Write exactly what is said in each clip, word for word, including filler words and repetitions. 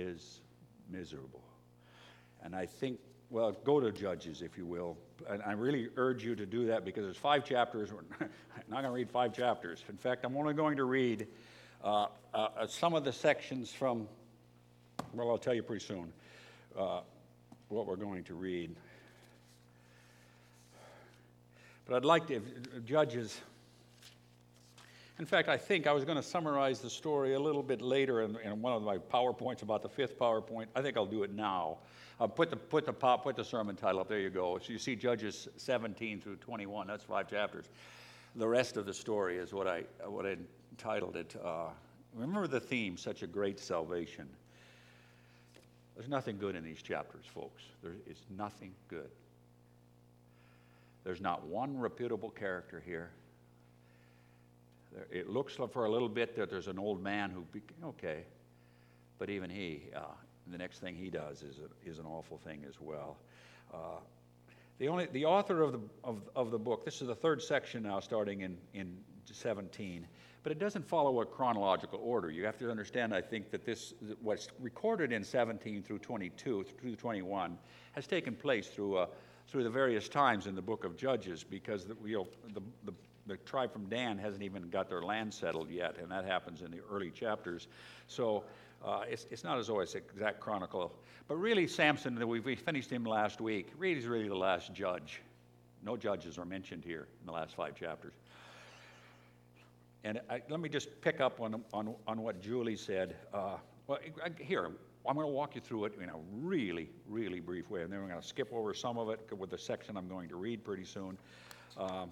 is miserable. And I think, well, go to Judges, if you will. And I really urge you to do that because there's five chapters. We're not going to read five chapters. In fact, I'm only going to read uh, uh, some of the sections from, well, I'll tell you pretty soon uh, what we're going to read. But I'd like to, if, Judges, in fact, I think I was going to summarize the story a little bit later in, in one of my PowerPoints about the fifth PowerPoint. I think I'll do it now. Uh, put the put the pop put the sermon title up. There you go. So you see Judges seventeen through twenty-one. That's five chapters. The rest of the story is what I what I entitled it. Uh, remember the theme: such a great salvation. There's nothing good in these chapters, folks. There is nothing good. There's not one reputable character here. There, it looks like for a little bit that there's an old man who, okay, but even he. Uh, The next thing he does is a, is an awful thing as well. Uh, the only the author of the of, of the book. This is the third section now, starting in in seventeen, but it doesn't follow a chronological order. You have to understand, I think, that this what's recorded in seventeen through twenty-two through twenty-one has taken place through uh, through the various times in the book of Judges, because the, you know, the the the tribe from Dan hasn't even got their land settled yet, and that happens in the early chapters. So. Uh, it's, it's not as though it's exact chronicle. But really, Samson, we, we finished him last week, really is really the last judge. No judges are mentioned here in the last five chapters. And I, let me just pick up on, on, on what Julie said. Uh, well, I, here, I'm going to walk you through it in a really, really brief way, and then we're going to skip over some of it with the section I'm going to read pretty soon. Um,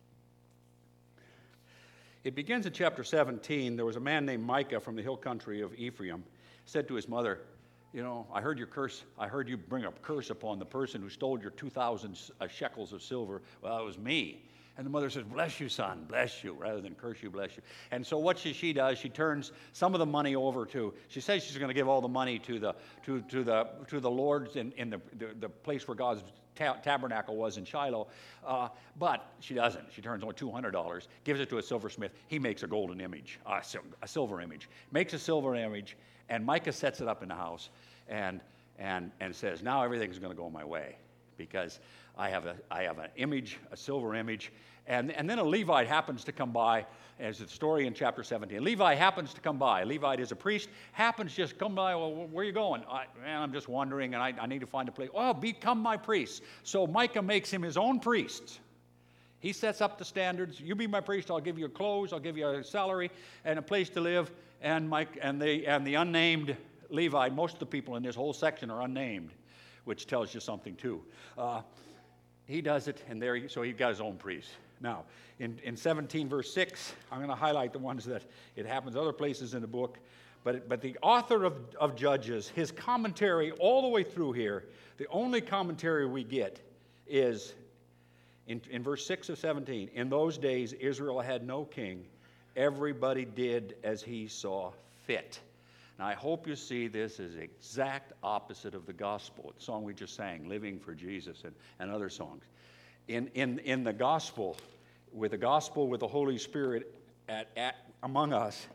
It begins in chapter seventeen. There was a man named Micah from the hill country of Ephraim, said to his mother, you know, I heard your curse. I heard you bring a curse upon the person who stole your two thousand shekels of silver. Well, it was me. And the mother says, bless you, son, bless you, rather than curse you, bless you. And so what she, she does, she turns some of the money over to, she says she's going to give all the money to the to to the to the Lord's in, in the, the, the place where God's ta- tabernacle was in Shiloh. Uh, but she doesn't. She turns only two hundred dollars, gives it to a silversmith. He makes a golden image, uh, a silver image, makes a silver image, and Micah sets it up in the house and and and says, now everything's going to go my way, because I have a I have an image, a silver image, and and then a Levite happens to come by, as the story in chapter seventeen. Levi happens to come by. Levite is a priest, happens just to come by. Well, where are you going? I, man, I'm just wandering, and I, I need to find a place. Oh, become my priest. So Micah makes him his own priest. He sets up the standards. You be my priest. I'll give you clothes. I'll give you a salary and a place to live. And Mike and the and the unnamed Levite. Most of the people in this whole section are unnamed, which tells you something too. Uh, He does it, and there, he, so he got his own priest. Now, in, in seventeen, verse six, I'm going to highlight the ones that it happens other places in the book. But, but the author of, of Judges, his commentary all the way through here, the only commentary we get is in, in verse six of seventeen. In those days, Israel had no king. Everybody did as he saw fit. Now, I hope you see this as exact opposite of the gospel. The song we just sang, Living for Jesus, and, and other songs. In, in, in the gospel, with the gospel, with the Holy Spirit at, at among us,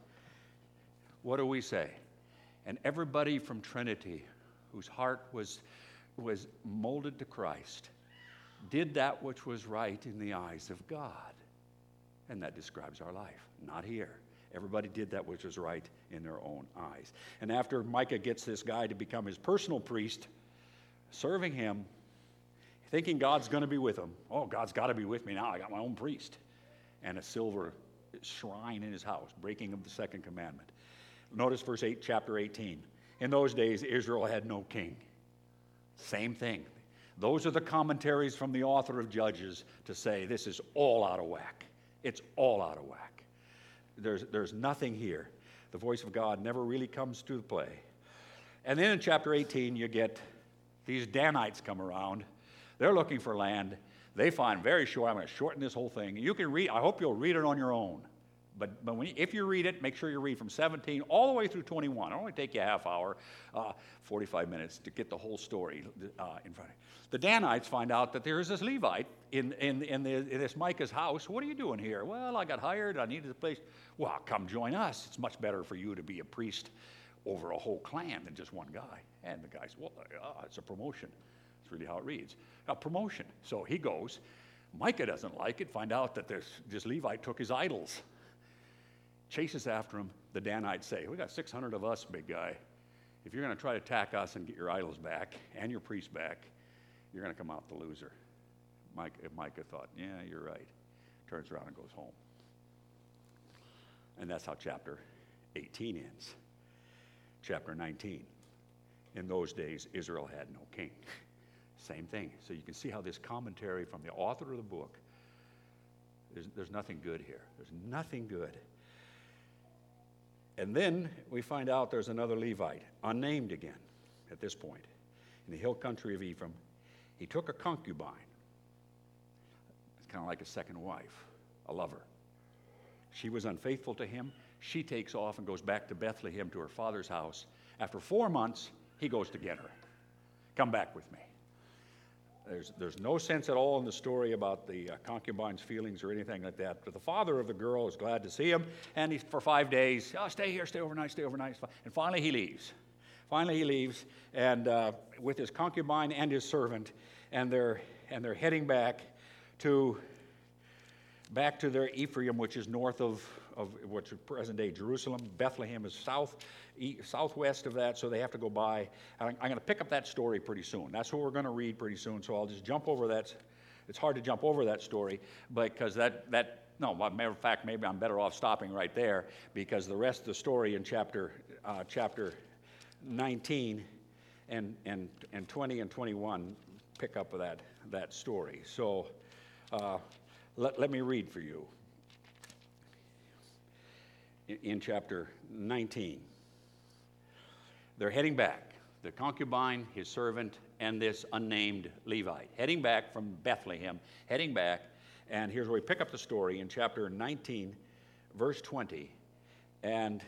what do we say? And everybody from Trinity, whose heart was, was molded to Christ, did that which was right in the eyes of God. And that describes our life, not here. Everybody did that which was right in their own eyes. And after Micah gets this guy to become his personal priest, serving him, thinking God's going to be with him. Oh, God's got to be with me now. I got my own priest. And a silver shrine in his house, breaking of the second commandment. Notice verse eight, chapter eighteen. In those days, Israel had no king. Same thing. Those are the commentaries from the author of Judges to say this is all out of whack. It's all out of whack. There's, there's nothing here. The voice of God never really comes to play. And then in chapter eighteen, you get these Danites come around. They're looking for land. They find very short. I'm going to shorten this whole thing. You can read. I hope you'll read it on your own. But, but when you, if you read it, make sure you read from seventeen all the way through twenty-one. It'll only take you a half hour, uh, forty-five minutes to get the whole story uh, in front of you. The Danites find out that there is this Levite in, in, in, the, in this Micah's house. What are you doing here? Well, I got hired. I needed a place. Well, come join us. It's much better for you to be a priest over a whole clan than just one guy. And the guy says, well, uh, it's a promotion. That's really how it reads. A promotion. So he goes. Micah doesn't like it. Find out that this, this Levite took his idols. Chases after him. The Danites say, we got six hundred of us, big guy. If you're going to try to attack us and get your idols back and your priests back, you're going to come out the loser. Micah, Micah thought, yeah, you're right. Turns around and goes home. And that's how chapter eighteen ends. Chapter nineteen. In those days, Israel had no king. Same thing. So you can see how this commentary from the author of the book, there's, there's nothing good here. There's nothing good. And then we find out there's another Levite, unnamed again at this point, in the hill country of Ephraim. He took a concubine. It's kind of like a second wife, a lover. She was unfaithful to him. She takes off and goes back to Bethlehem to her father's house. After four months, he goes to get her. Come back with me. There's, there's no sense at all in the story about the uh, concubine's feelings or anything like that. But the father of the girl is glad to see him, and he's for five days, oh, stay here, stay overnight, stay overnight. And finally he leaves. Finally he leaves, and uh, with his concubine and his servant, and they're and they're heading back to back to their Ephraim, which is north of of what's present-day Jerusalem. Bethlehem is south, e- southwest of that, so they have to go by. I'm, I'm going to pick up that story pretty soon. That's what we're going to read pretty soon, so I'll just jump over that. It's hard to jump over that story, because that, that no, matter of fact, maybe I'm better off stopping right there, because the rest of the story in chapter uh, chapter nineteen and, and, and twenty and twenty-one pick up that, that story. So uh, let, let me read for you. In chapter nineteen. They're heading back. The concubine, his servant, and this unnamed Levite. Heading back from Bethlehem, heading back. And here's where we pick up the story in chapter nineteen, verse twenty. And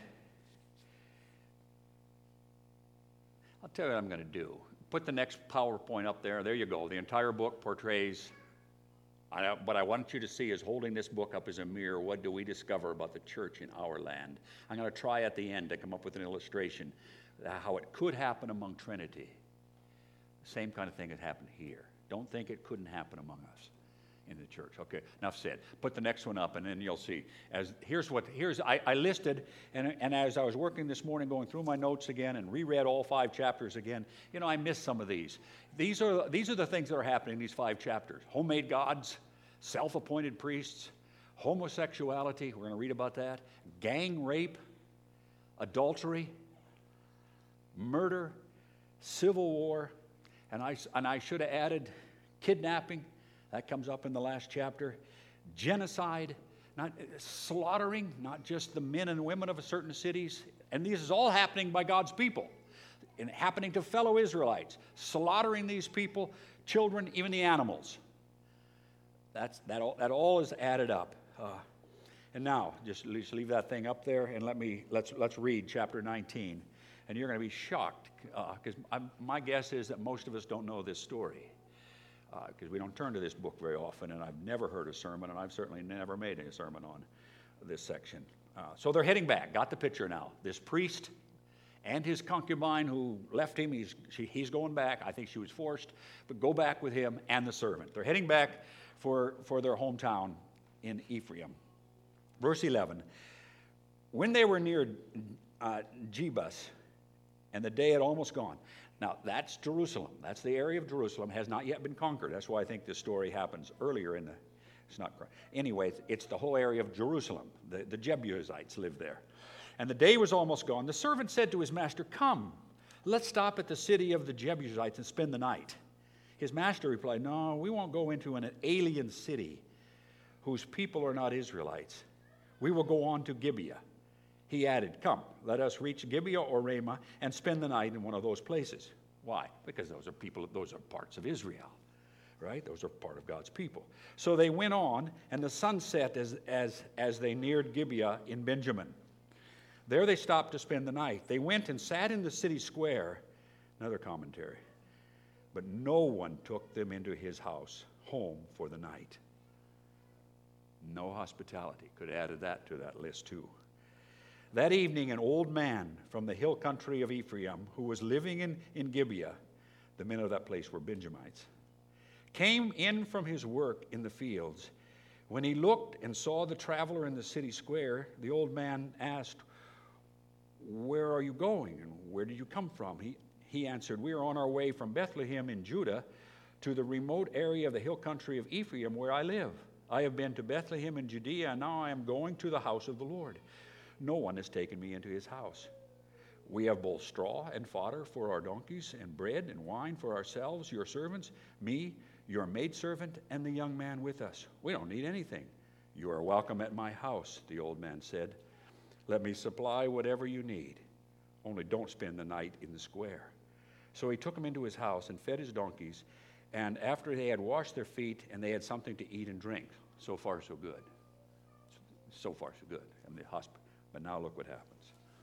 I'll tell you what I'm going to do. Put the next PowerPoint up there. There you go. The entire book portrays. I, what I want you to see is holding this book up as a mirror. What do we discover about the church in our land? I'm going to try at the end to come up with an illustration how it could happen among Trinity. The same kind of thing has happened here. Don't think it couldn't happen among us in the church. Okay, enough said. Put the next one up, and then you'll see. As here's what here's I, I listed, and and as I was working this morning, going through my notes again and reread all five chapters again, you know, I missed some of these. These are these are the things that are happening in these five chapters: homemade gods, self-appointed priests, homosexuality. We're going to read about that. Gang rape, adultery, murder, civil war, and I and I should have added kidnapping. That comes up in the last chapter. Genocide, not slaughtering, not just the men and women of certain cities. And this is all happening by God's people. And happening to fellow Israelites. Slaughtering these people, children, even the animals. That's, that, all, that all is added up. Uh, and now, just, just leave that thing up there and let me, let's, let's read chapter nineteen. And you're going to be shocked, because uh, my guess is that most of us don't know this story. Because uh, we don't turn to this book very often, and I've never heard a sermon, and I've certainly never made a sermon on this section. Uh, so they're heading back. Got the picture now. This priest and his concubine who left him, he's, she, he's going back. I think she was forced, but go back with him and the servant. They're heading back for, for their hometown in Ephraim. Verse eleven, when they were near uh, Jebus, and the day had almost gone. Now, that's Jerusalem. That's the area of Jerusalem. Has not yet been conquered. That's why I think this story happens earlier in the... It's not... Anyway, it's the whole area of Jerusalem. The, the Jebusites live there. And the day was almost gone. The servant said to his master, "Come, let's stop at the city of the Jebusites and spend the night." His master replied, "No, we won't go into an alien city whose people are not Israelites. We will go on to Gibeah." He added, "Come, let us reach Gibeah or Ramah and spend the night in one of those places." Why? Because those are people, those are parts of Israel, right? Those are part of God's people. So they went on, and the sun set as, as, as they neared Gibeah in Benjamin. There they stopped to spend the night. They went and sat in the city square. Another commentary. But no one took them into his house, home for the night. No hospitality. Could have added that to that list too. That evening, an old man from the hill country of Ephraim, who was living in, in Gibeah, the men of that place were Benjamites, came in from his work in the fields. When he looked and saw the traveler in the city square, the old man asked, "Where are you going, and where did you come from?" He, he answered, "We are on our way from Bethlehem in Judah to the remote area of the hill country of Ephraim where I live. I have been to Bethlehem in Judea, and now I am going to the house of the Lord. No one has taken me into his house. We have both straw and fodder for our donkeys, and bread and wine for ourselves, your servants, me, your maidservant, and the young man with us. We don't need anything. You are welcome at my house," the old man said. "Let me supply whatever you need. Only don't spend the night in the square." So he took him into his house and fed his donkeys, and after they had washed their feet and they had something to eat and drink. So far, so good. So far, so good. And the hospital. But now look what happens.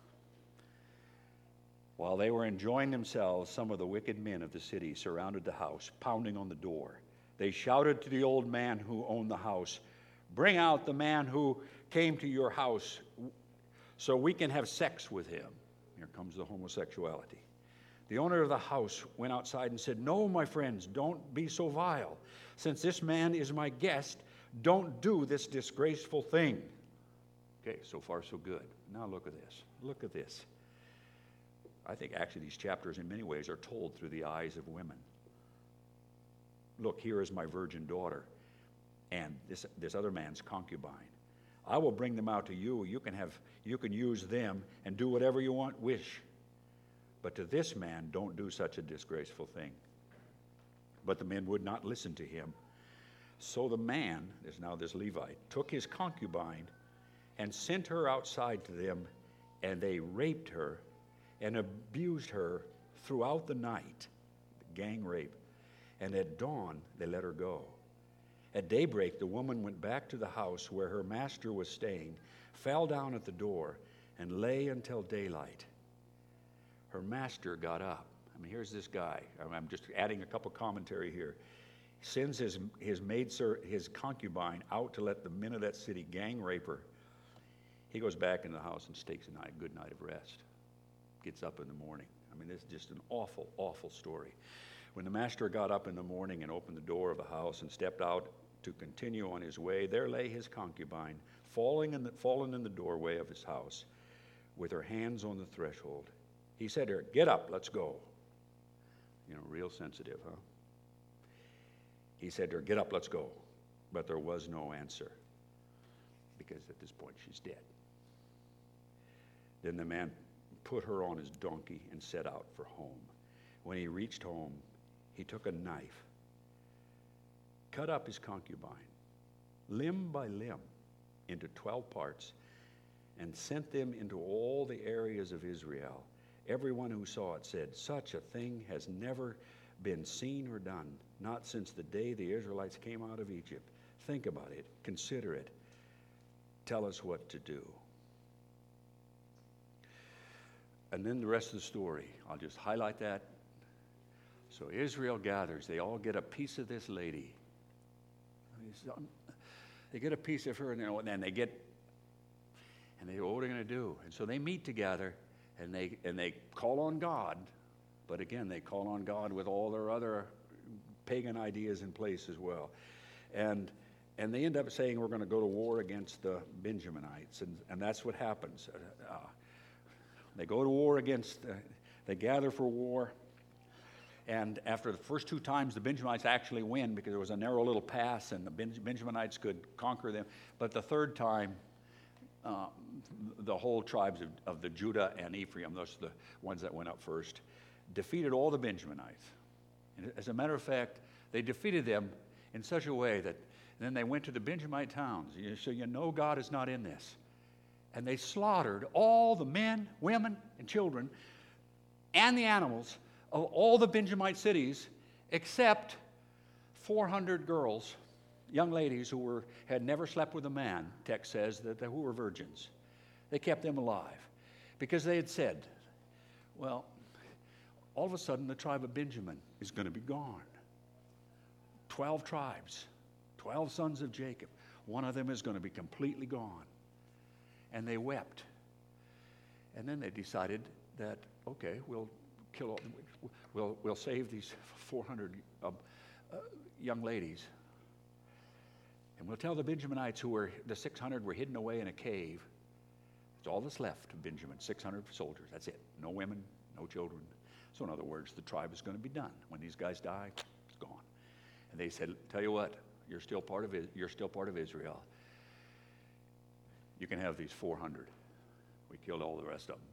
While they were enjoying themselves, some of the wicked men of the city surrounded the house, pounding on the door. They shouted to the old man who owned the house, "Bring out the man who came to your house so we can have sex with him." Here comes the homosexuality. The owner of the house went outside and said, "No, my friends, don't be so vile. Since this man is my guest, don't do this disgraceful thing." Okay, so far so good. Now look at this. Look at this. I think actually these chapters in many ways are told through the eyes of women. Look, here is my virgin daughter and this, this other man's concubine. I will bring them out to you. You can have, you can use them and do whatever you want, wish. But to this man, don't do such a disgraceful thing. But the men would not listen to him. So the man, there's now this Levite, took his concubine and sent her outside to them, and they raped her and abused her throughout the night, gang rape. And at dawn, they let her go. At daybreak, the woman went back to the house where her master was staying, fell down at the door, and lay until daylight. Her master got up. I mean, here's this guy. I'm just adding a couple commentary here. He sends his, his maid, his concubine out to let the men of that city gang rape her. He goes back in the house and takes a night, good night of rest. Gets up in the morning. I mean, this is just an awful, awful story. When the master got up in the morning and opened the door of the house and stepped out to continue on his way, there lay his concubine, falling in the, fallen in the doorway of his house, with her hands on the threshold. He said to her, "Get up, let's go." You know, real sensitive, huh? He said to her, "Get up, let's go." But there was no answer, because at this point she's dead. Then the man put her on his donkey and set out for home. When he reached home, he took a knife, cut up his concubine, limb by limb, into twelve parts, and sent them into all the areas of Israel. Everyone who saw it said, "Such a thing has never been seen or done, not since the day the Israelites came out of Egypt." Think about it. Consider it. Tell us what to do. And then the rest of the story, I'll just highlight that. So Israel gathers. They all get a piece of this lady. They get a piece of her, and then they get, and they, what are they going to do? And so they meet together, and they and they call on God. But again, they call on God with all their other pagan ideas in place as well. And and they end up saying, we're going to go to war against the Benjaminites. And, and that's what happens. Uh, They go to war against, uh, they gather for war. And after the first two times, the Benjamites actually win because there was a narrow little pass and the ben- Benjaminites could conquer them. But the third time, uh, the whole tribes of, of the Judah and Ephraim, those are the ones that went up first, defeated all the Benjaminites. And as a matter of fact, they defeated them in such a way that then they went to the Benjamite towns. So you know God is not in this. And they slaughtered all the men, women, and children, and the animals of all the Benjamite cities, except four hundred girls, young ladies who were had never slept with a man, text says, that who were virgins. They kept them alive because they had said, well, all of a sudden the tribe of Benjamin is going to be gone. Twelve tribes, twelve sons of Jacob. One of them is going to be completely gone. And they wept. And then they decided that, okay, we'll kill, all, we'll, we'll save these four hundred uh, uh, young ladies. And we'll tell the Benjaminites who were, the six hundred were hidden away in a cave. It's all that's left of Benjamin, six hundred soldiers. That's it. No women, no children. So in other words, the tribe is going to be done. When these guys die, it's gone. And they said, tell you what, you're still part of, you're still part of Israel. You can have these four hundred. We killed all the rest of them.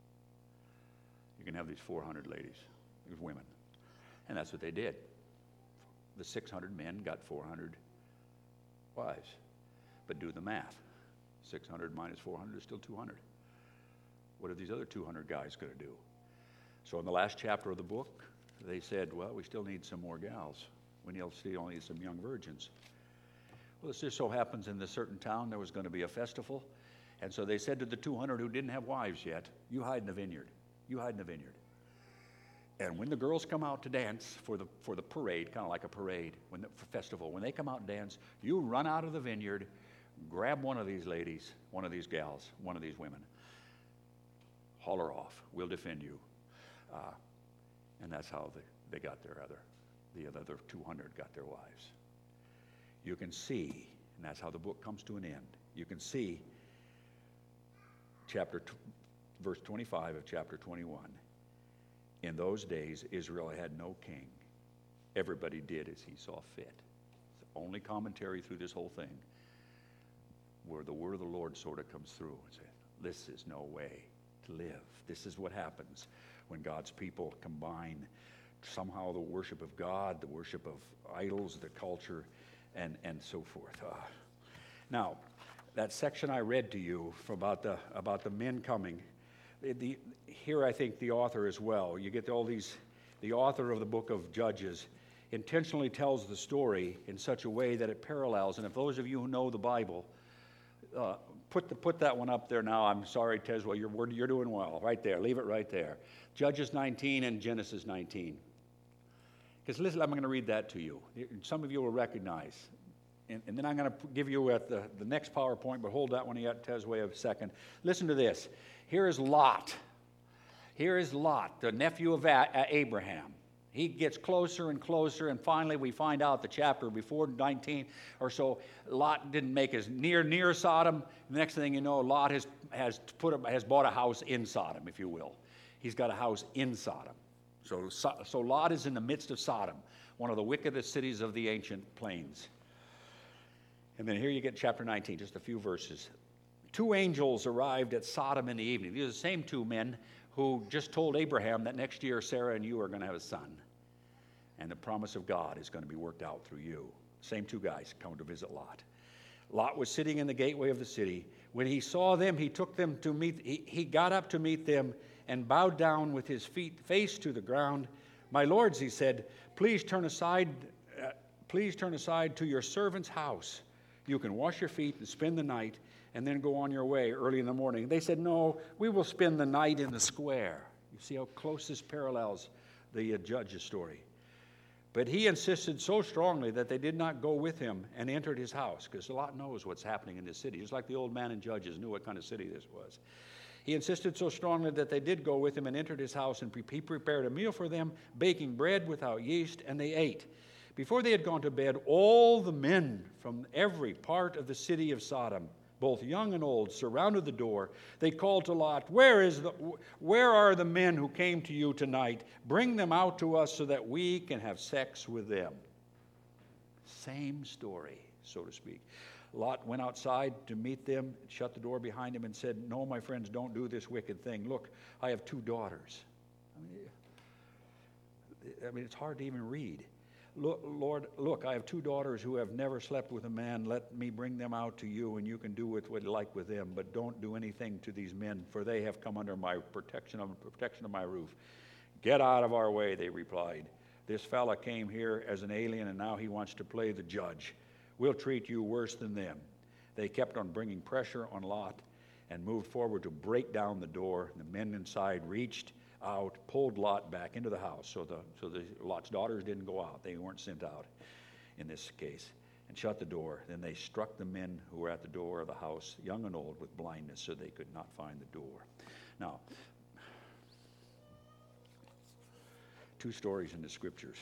You can have these four hundred ladies, these women. And that's what they did. The six hundred men got four hundred wives. But do the math. six hundred minus four hundred is still two hundred. What are these other two hundred guys going to do? So in the last chapter of the book, they said, well, we still need some more gals. We still need some young virgins. Well, this just so happens in this certain town there was going to be a festival. And so they said to the two hundred who didn't have wives yet, you hide in the vineyard. You hide in the vineyard. And when the girls come out to dance for the for the parade, kind of like a parade, when the for festival, when they come out and dance, you run out of the vineyard, grab one of these ladies, one of these gals, one of these women, haul her off. We'll defend you. Uh, and that's how they, they got their other, the other two hundred got their wives. You can see, and that's how the book comes to an end. You can see chapter, t- verse twenty-five of chapter twenty-one. In those days, Israel had no king. Everybody did as he saw fit. It's the only commentary through this whole thing where the word of the Lord sort of comes through and says, this is no way to live. This is what happens when God's people combine somehow the worship of God, the worship of idols, the culture, and, and so forth. Uh, now, that section I read to you for about the about the men coming, the, here I think the author as well, you get all these, the author of the book of Judges intentionally tells the story in such a way that it parallels, and if those of you who know the Bible, uh, put the, put that one up there now. I'm sorry, Tezwa, you're, you're doing well. Right there, leave it right there. Judges nineteen and Genesis nineteen. Because listen, I'm going to read that to you. Some of you will recognize. And, and then I'm going to give you at the, the next PowerPoint, but hold that one yet, Tezway, a second. Listen to this. Here is Lot. Here is Lot, the nephew of a- Abraham. He gets closer and closer, and finally we find out the chapter before nineteen or so, Lot didn't make as near near Sodom. The next thing you know, Lot has has put a, has bought a house in Sodom, if you will. He's got a house in Sodom. So, so Lot is in the midst of Sodom, one of the wickedest cities of the ancient plains. And then here you get chapter nineteen, just a few verses. Two angels arrived at Sodom in the evening. These are the same two men who just told Abraham that next year Sarah and you are going to have a son. And the promise of God is going to be worked out through you. Same two guys come to visit Lot. Lot was sitting in the gateway of the city. When he saw them, he took them to meet, he, he got up to meet them and bowed down with his feet face to the ground. My lords, he said, please turn aside, uh, please turn aside to your servant's house. You can wash your feet and spend the night and then go on your way early in the morning. They said, no, we will spend the night in the square. You see how close this parallels the uh, Judges story. But he insisted so strongly that they did not go with him and entered his house, because Lot knows what's happening in this city, just like the old man in Judges knew what kind of city this was. He insisted so strongly that they did go with him and entered his house, and he prepared a meal for them, baking bread without yeast, and they ate. Before they had gone to bed, all the men from every part of the city of Sodom, both young and old, surrounded the door. They called to Lot, Where is the, where are the men who came to you tonight? Bring them out to us so that we can have sex with them. Same story, so to speak. Lot went outside to meet them, shut the door behind him, and said, No, my friends, don't do this wicked thing. Look, I have two daughters. I mean, I mean it's hard to even read. Look, Lord, look, I have two daughters who have never slept with a man. Let me bring them out to you, and you can do with what you like with them. But don't do anything to these men, for they have come under my protection of, protection of my roof. Get out of our way, they replied. This fella came here as an alien, and now he wants to play the judge. We'll treat you worse than them. They kept on bringing pressure on Lot and moved forward to break down the door. The men inside reached out, pulled Lot back into the house. So the so the Lot's daughters didn't go out. They weren't sent out in this case. And shut the door. Then they struck the men who were at the door of the house, young and old, with blindness, so they could not find the door. Now, two stories in the Scriptures.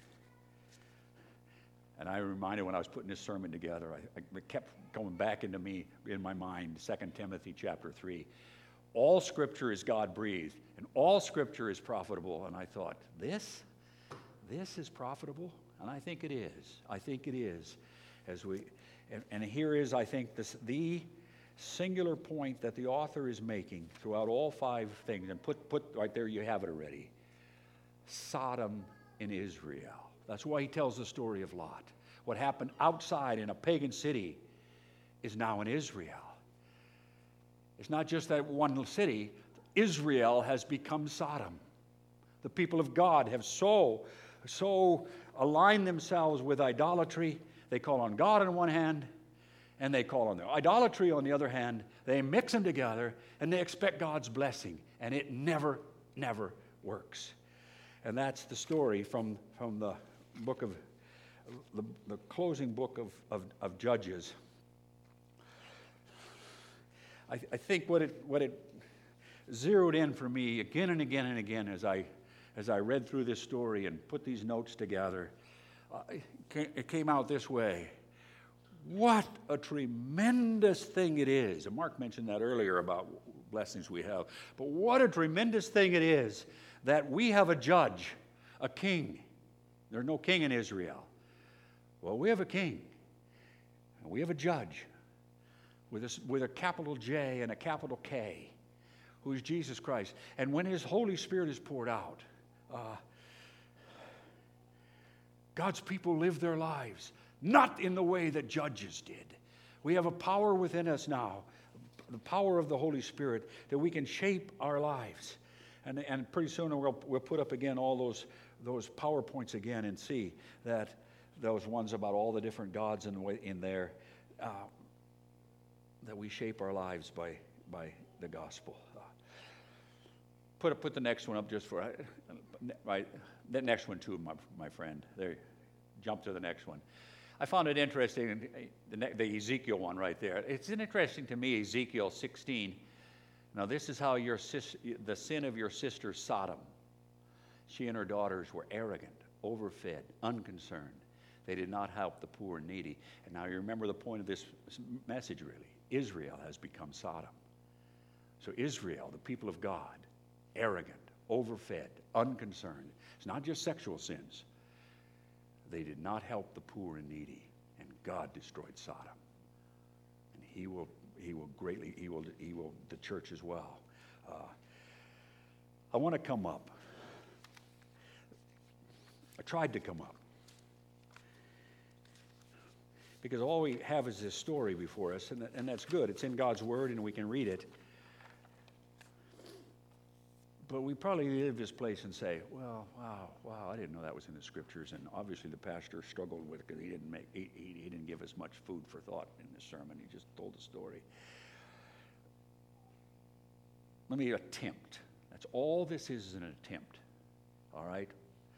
And I reminded when I was putting this sermon together, I, I, it kept going back into me, in my mind, Second Timothy chapter three. All Scripture is God-breathed, and all Scripture is profitable. And I thought, this? This is profitable? And I think it is. I think it is. As we, and, and here is, I think, this, the singular point that the author is making throughout all five things. And put, put right there, you have it already. Sodom in Israel. That's why he tells the story of Lot. What happened outside in a pagan city is now in Israel. It's not just that one city. Israel has become Sodom. The people of God have so, so aligned themselves with idolatry. They call on God on one hand, and they call on their idolatry on the other hand. They mix them together, and they expect God's blessing, and it never, never works. And that's the story from, from the book of, the, the closing book of, of, of Judges. I, I think what it, what it zeroed in for me again and again and again as I, as I read through this story and put these notes together, uh, it came out this way. What a tremendous thing it is. And Mark mentioned that earlier about blessings we have. But what a tremendous thing it is that we have a judge, a king. There's no king in Israel. Well, we have a king. And we have a judge with a, with a capital J and a capital K, who is Jesus Christ. And when his Holy Spirit is poured out, uh, God's people live their lives, not in the way that judges did. We have a power within us now, the power of the Holy Spirit, that we can shape our lives. And, and pretty soon we'll, we'll put up again all those, those PowerPoints again and see that those ones about all the different gods in, in there, uh, that we shape our lives by, by the gospel. Uh, put, put the next one up just for, uh, right, that next one too, my, my friend. There, jump to the next one. I found it interesting, the, the Ezekiel one right there. It's interesting to me, Ezekiel sixteen. Now, this is how your sis, the sin of your sister Sodom. She and her daughters were arrogant, overfed, unconcerned. They did not help the poor and needy. And now you remember the point of this message, really. Israel has become Sodom. So Israel, the people of God, arrogant, overfed, unconcerned. It's not just sexual sins. They did not help the poor and needy, and God destroyed Sodom. And he will, he will greatly, he will, he will, the church as well. Uh, I want to come up. I tried to come up. Because all we have is this story before us, and, and that's good. It's in God's Word, and we can read it. But we probably leave this place and say, well, wow, wow, I didn't know that was in the Scriptures. And obviously the pastor struggled with it because he didn't make, he, he, he didn't give us much food for thought in this sermon. He just told the story. Let me attempt. That's all this is, is an attempt. All right?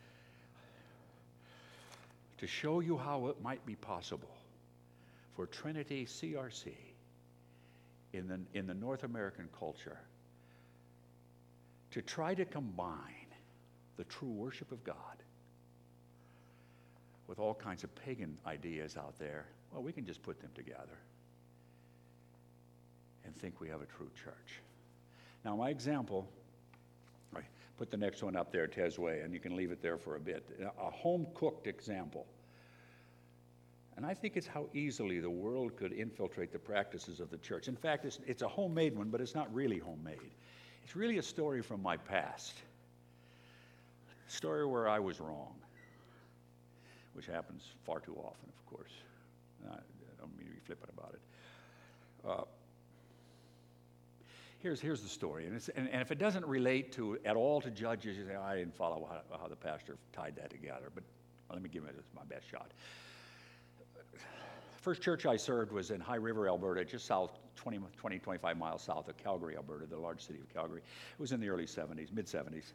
To show you how it might be possible for Trinity C R C in the, in the North American culture to try to combine the true worship of God with all kinds of pagan ideas out there. Well, we can just put them together and think we have a true church. Now, my example, I put the next one up there, Tezway, and you can leave it there for a bit. A home-cooked example. And I think it's how easily the world could infiltrate the practices of the church. In fact, it's, it's a homemade one, but it's not really homemade. It's really a story from my past. A story where I was wrong, which happens far too often, of course. I don't mean to be flippant about it. Uh, here's, here's the story. And, it's, and, and if it doesn't relate to at all to Judges, you say, oh, I didn't follow how, how the pastor tied that together. But well, let me give it my best shot. First church I served was in High River, Alberta, just south, twenty, twenty, twenty-five miles south of Calgary, Alberta, the large city of Calgary. It was in the early seventies, mid seventies.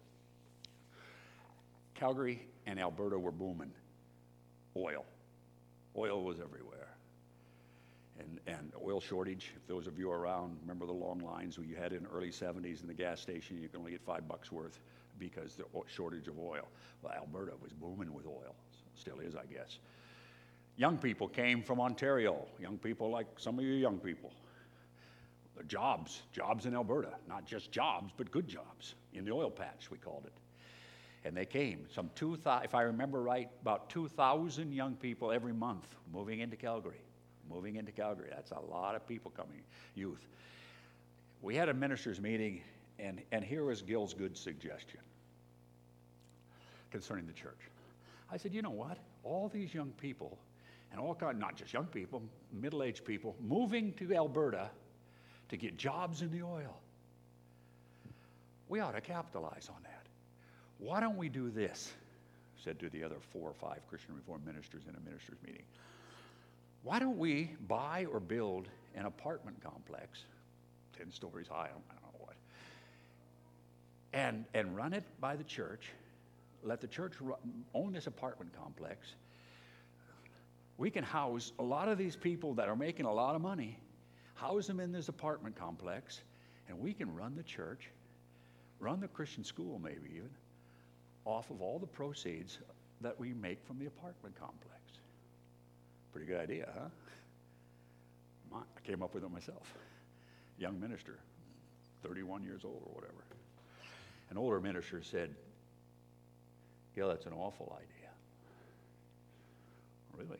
Calgary and Alberta were booming. Oil. Oil was everywhere. and, and oil shortage. If those of you are around, remember the long lines you had in the early seventies in the gas station, you could only get five bucks worth because the shortage of oil. Well, Alberta was booming with oil, still is, I guess. Young people came from Ontario, young people like some of you young people. The jobs, jobs in Alberta, not just jobs, but good jobs, in the oil patch, we called it. And they came, some two thousand, if I remember right, about two thousand young people every month moving into Calgary, moving into Calgary. That's a lot of people coming, youth. We had a ministers' meeting, and, and here was Gil's good suggestion concerning the church. I said, you know what? All these young people, and all kind, not just young people, middle-aged people, moving to Alberta to get jobs in the oil. We ought to capitalize on that. Why don't we do this? Said to the other four or five Christian Reformed ministers in a ministers' meeting. Why don't we buy or build an apartment complex, ten stories high, I don't, I don't know what, and, and run it by the church, let the church run, own this apartment complex. We can house a lot of these people that are making a lot of money, house them in this apartment complex, and we can run the church, run the Christian school maybe even, off of all the proceeds that we make from the apartment complex. Pretty good idea, huh? My, I came up with it myself. Young minister, thirty-one years old or whatever. An older minister said, Gil, that's an awful idea. Really?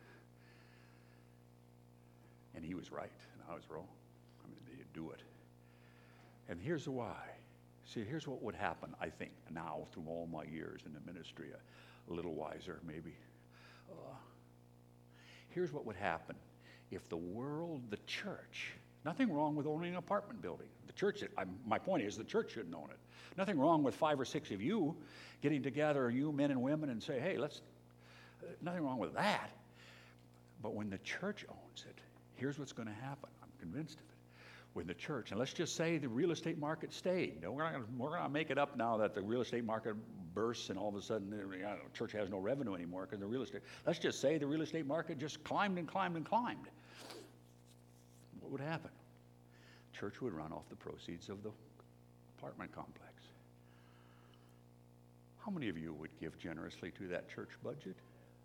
And he was right, and I was wrong. I mean, they didn't do it. And here's the why. See, here's what would happen, I think, now through all my years in the ministry, a, a little wiser maybe. Uh, here's what would happen if the world, the church, nothing wrong with owning an apartment building. The church, I'm, my point is the church shouldn't own it. Nothing wrong with five or six of you getting together, you men and women, and say, hey, let's, uh, nothing wrong with that. But when the church owns it, here's what's going to happen. I'm convinced of it. When the church, and let's just say the real estate market stayed. No, we're not going to make it up now that the real estate market bursts and all of a sudden the you know, church has no revenue anymore because the real estate. Let's just say the real estate market just climbed and climbed and climbed. What would happen? Church would run off the proceeds of the apartment complex. How many of you would give generously to that church budget?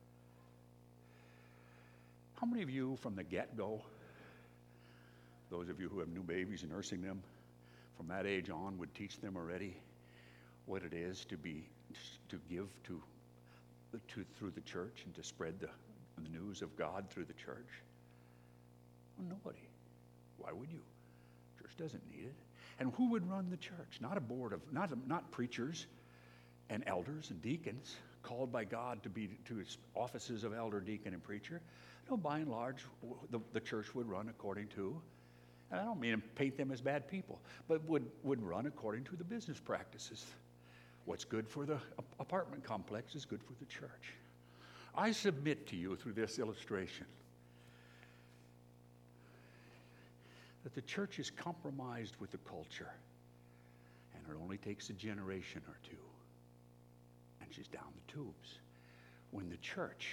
How many of you from the get-go, those of you who have new babies and nursing them, from that age on would teach them already what it is to be, to give to, to through the church and to spread the, the news of God through the church? Well, nobody. Why would you? Church doesn't need it. And who would run the church? Not a board of, not, not preachers and elders and deacons called by God to be to offices of elder, deacon, and preacher. No, by and large, the, the church would run according to, and I don't mean to paint them as bad people, but would, would run according to the business practices. What's good for the apartment complex is good for the church. I submit to you through this illustration that the church is compromised with the culture, and it only takes a generation or two, and she's down the tubes. When the church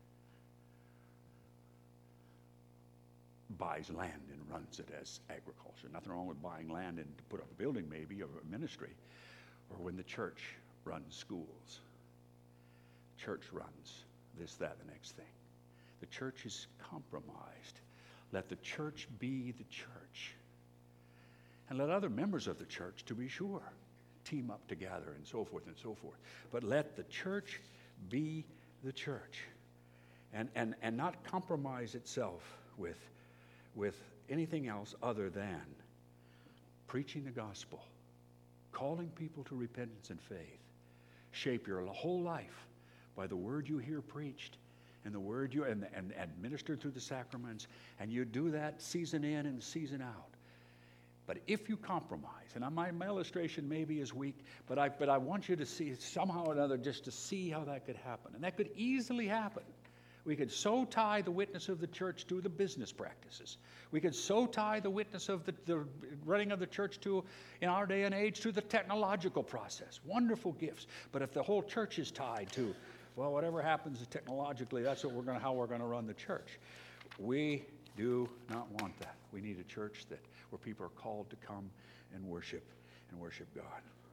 buys land and runs it as agriculture. Nothing wrong with buying land and to put up a building maybe or a ministry. Or when the church runs schools. Church runs this, that, the next thing. The church is compromised. Let the church be the church. And let other members of the church, to be sure, team up together and so forth and so forth. But let the church be the church. And, and, and not compromise itself with with anything else other than preaching the gospel, calling people to repentance and faith. Shape your whole life by the word you hear preached and the word you and, and administered through the sacraments, and you do that season in and season out. But if you compromise, and my, my illustration maybe is weak, but I but I want you to see somehow or another just to see how that could happen, and that could easily happen. We could so tie the witness of the church to the business practices. We could so tie the witness of the, the running of the church to, in our day and age, to the technological process. Wonderful gifts. But if the whole church is tied to, well, whatever happens technologically, that's what we're going how we're going to run the church. We Do not want that. We need a church that where people are called to come and worship and worship God.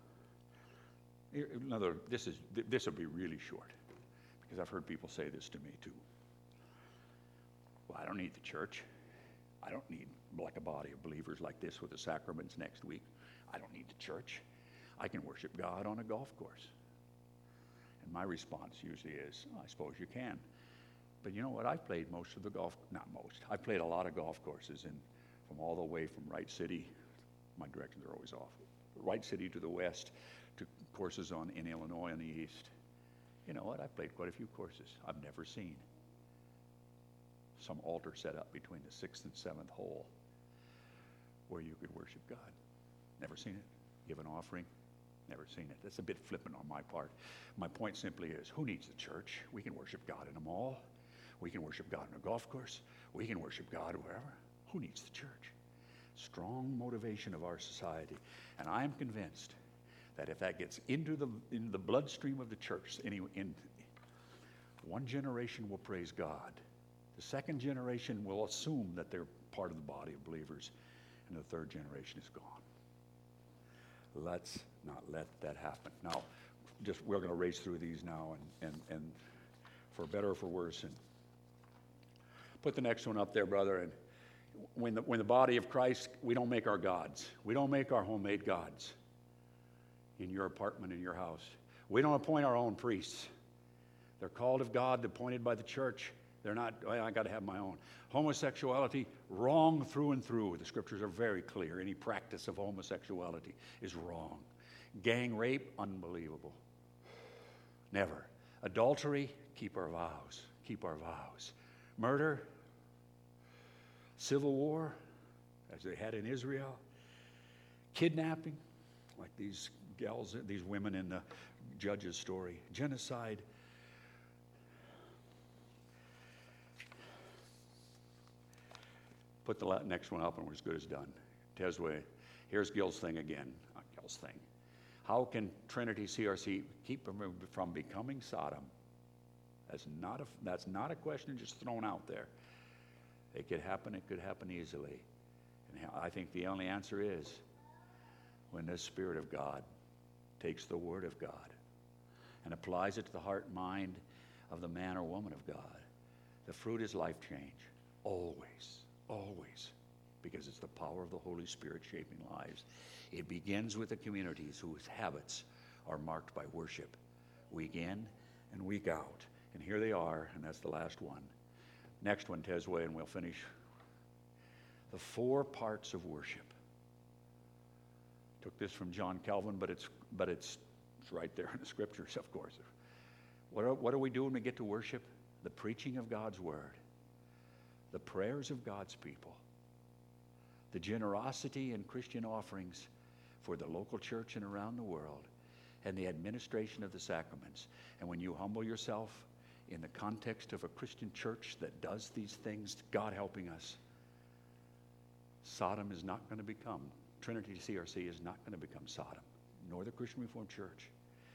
Here, Another, this is this will be really short because I've heard people say this to me too. Well, I don't need the church. I don't need like a body of believers like this with the sacraments next week. I don't need the church. I can worship God on a golf course. And my response usually is, oh, I suppose you can. But you know what? I've played most of the golf, not most, I've played a lot of golf courses in, from all the way from Wright City, my directions are always off, Wright City to the west, to courses on in Illinois on the east. You know what? I've played quite a few courses. I've never seen some altar set up between the sixth and seventh hole where you could worship God. Never seen it. Give an offering. Never seen it. That's a bit flippant on my part. My point simply is, who needs the church? We can worship God in a mall. We can worship God in a golf course. We can worship God wherever. Who needs the church? Strong motivation of our society. And I am convinced that if that gets into the in the bloodstream of the church, any, in, one generation will praise God. The second generation will assume that they're part of the body of believers. And the third generation is gone. Let's not let that happen. Now, just we're going to race through these now, and, and, and for better or for worse. And put the next one up there, brother. And when the, when the body of Christ, we don't make our gods. We don't make our homemade gods in your apartment, in your house. We don't appoint our own priests. They're called of God, appointed by the church. They're not, oh, I got to have my own. Homosexuality, wrong through and through. The scriptures are very clear. Any practice of homosexuality is wrong. Gang rape, unbelievable. Never. Adultery, keep our vows. Keep our vows. Murder, civil war, as they had in Israel. Kidnapping, like these gals, these women in the Judges story. Genocide. Put the next one up and we're as good as done. Tezwe, here's Gil's thing again. Not Gil's thing. How can Trinity C R C keep them from becoming Sodom? That's not a, that's not a question just thrown out there. It could happen. It could happen easily. And I think the only answer is when the Spirit of God takes the Word of God and applies it to the heart and mind of the man or woman of God. The fruit is life change. Always. Always, because it's the power of the Holy Spirit shaping lives. It begins with the communities whose habits are marked by worship, week in and week out. And here they are, and that's the last one. Next one, Tezwe, and we'll finish. The four parts of worship. Took this from John Calvin, but it's but it's, it's right there in the scriptures, of course. What are, what do we do when we get to worship? The preaching of God's word. The prayers of God's people, the generosity in Christian offerings for the local church and around the world, and the administration of the sacraments. And when you humble yourself in the context of a Christian church that does these things, God helping us, Sodom is not going to become, Trinity C R C is not going to become Sodom, nor the Christian Reformed Church.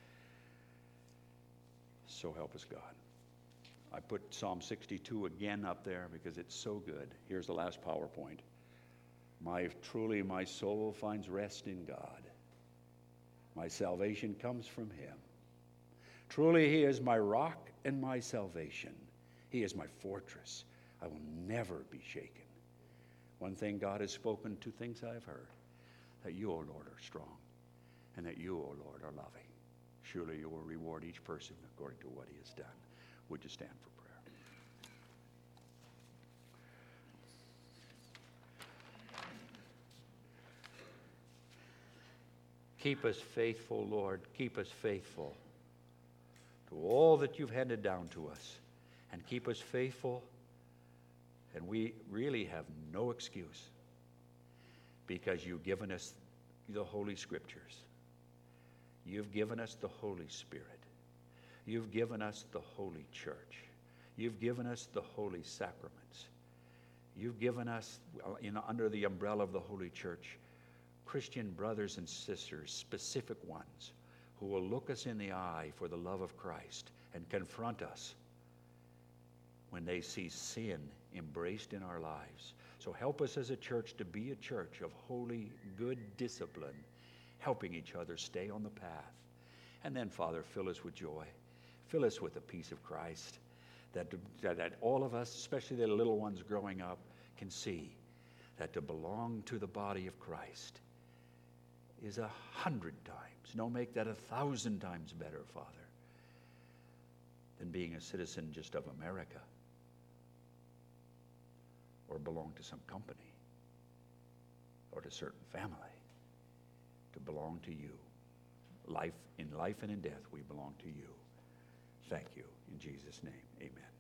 So help us God. I put Psalm sixty-two again up there because it's so good. Here's the last PowerPoint. My, truly my soul finds rest in God. My salvation comes from him. Truly he is my rock and my salvation. He is my fortress. I will never be shaken. One thing God has spoken, two things I have heard. That you, O Lord, are strong, and that you, O Lord, are loving. Surely you will reward each person according to what he has done. Would you stand for prayer? Keep us faithful, Lord. Keep us faithful to all that you've handed down to us. And keep us faithful. And we really have no excuse because you've given us the Holy Scriptures. You've given us the Holy Spirit. You've given us the Holy Church. You've given us the Holy Sacraments. You've given us, in, under the umbrella of the Holy Church, Christian brothers and sisters, specific ones, who will look us in the eye for the love of Christ and confront us when they see sin embraced in our lives. So help us as a church to be a church of holy, good discipline, helping each other stay on the path. And then, Father, fill us with joy. Fill us with the peace of Christ, that, that all of us, especially the little ones growing up, can see that to belong to the body of Christ is a hundred times, no, make that a thousand times better, Father, than being a citizen just of America or belong to some company or to a certain family. To belong to you. Life, in life and in death, we belong to you. Thank you. In Jesus' name, amen.